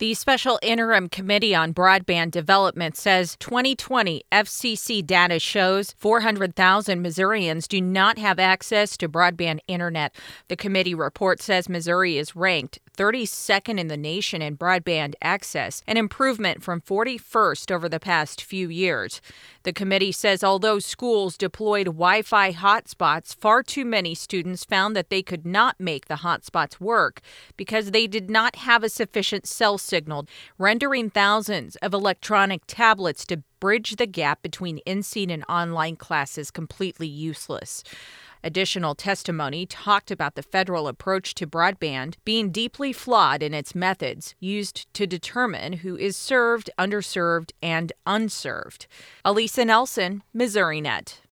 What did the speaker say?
The Special Interim Committee on Broadband Development says 2020 FCC data shows 400,000 Missourians do not have access to broadband internet. The committee report says Missouri is ranked 32nd in the nation in broadband access, an improvement from 41st over the past few years. The committee says although schools deployed Wi-Fi hotspots, far too many students found that they could not make the hotspots work because they did not have a sufficient cell signal, rendering thousands of electronic tablets to bridge the gap between in-seat and online classes completely useless. Additional testimony talked about the federal approach to broadband being deeply flawed in its methods used to determine who is served, underserved, and unserved. Elisa Nelson, MissouriNet.